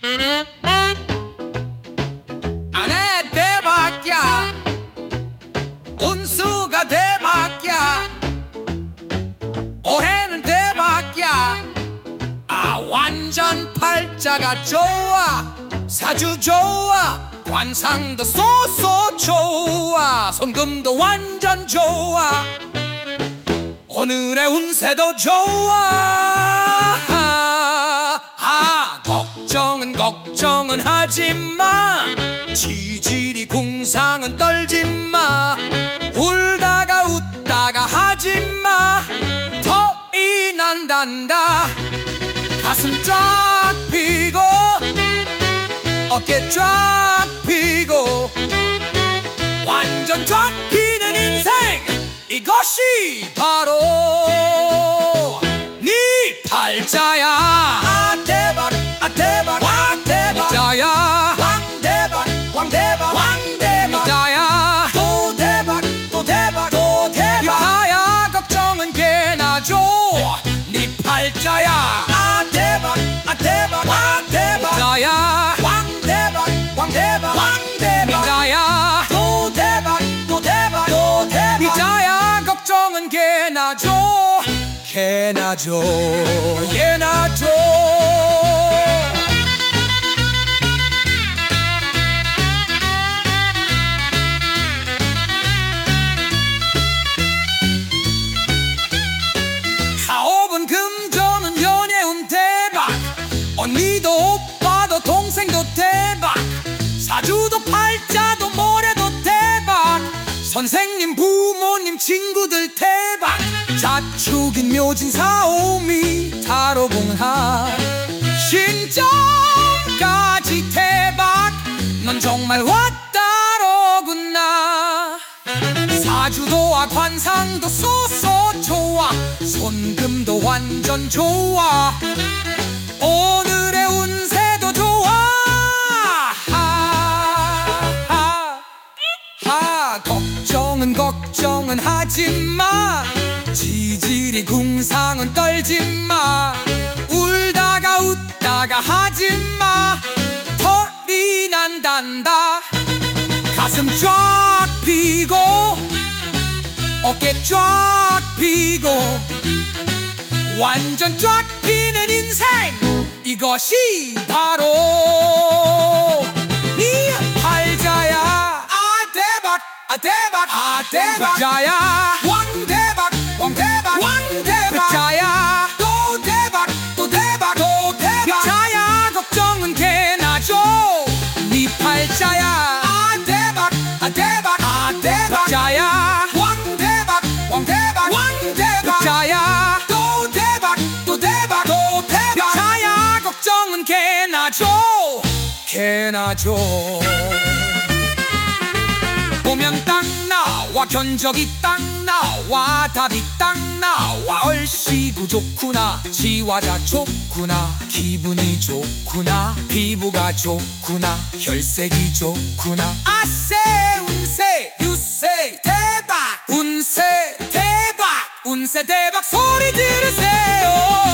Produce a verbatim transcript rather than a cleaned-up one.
아내 대박이야, 운수가 대박이야, 올해는 대박이야. 아 완전 팔자가 좋아, 사주 좋아, 관상도 쏘쏘 좋아, 손금도 완전 좋아, 오늘의 운세도 좋아. 아 걱정은 걱정은 하지마, 지질이 궁상은 떨지마, 울다가 웃다가 하지마, 더이 난단다. 가슴 쫙 펴고 어깨 쫙 펴고 완전 쫙 피는 인생, 이것이 바로 네 팔자야. 아 대박, 아 대박, 왕 대박, 자야, 왕 대박, 왕 대박, 왕 대박, 자야, 또 대박, 또 대박, 또 대박, 자야. 걱정은 개나 줘, 네 팔자야. 아 대박, 아 대박, 왕 대박, 자야, 왕 대박, 왕 대박, 왕 대박, 자야, 또 대박, 또 대박, 또 대박, 자야. 걱정은 개나 줘, 개나 줘, 개나 줘. 사업은 금전은 연애운 대박, 언니도 오빠도 동생도 대박, 사주도 팔자도 모래도 대박, 선생님 부모님 친구들 대박, 자축인 묘진 사오미 타로봉합 신점까지 대박, 넌 정말 왔다로구나. 사주도와 관상도 쏘쏘 좋아, 손금도 완전 좋아, 오늘의 운세도 좋아. 하하하 하, 걱정은 걱정은 하지마, 지질이 궁상은 떨지마, 울다가 웃다가 하지마, 털이 난단다. 가슴 쫙 펴고 어깨 쫙 펴고 완전 쫙 피는 인생, 이것이 바로 네 팔자야. 아 대박, 아 대박, 아 대박, 자야, 왕 대박, 왕 대박, 왕 대박, 자야, 또 대박, 또 대박, 또 대박, 자야. 걱정은 개나 줘, 네 팔자야. 아 대박, 아 대박, 아 대박, 자야, 왕 대박, 왕 대박, 왕 대박, 자야, 또 대박, 또 대박, 또 대박, 자야. 걱정은 개나 줘, 개나 줘. 보면 딱 나와, 견적이 딱 나와, 답이 딱 나와, 얼씨구 좋구나, 지화자 좋구나, 기분이 좋구나, 피부가 좋구나, 혈색이 좋구나. 아세 운세 유세 대박, 운세 대박, 운세 대박 소리 들으세요.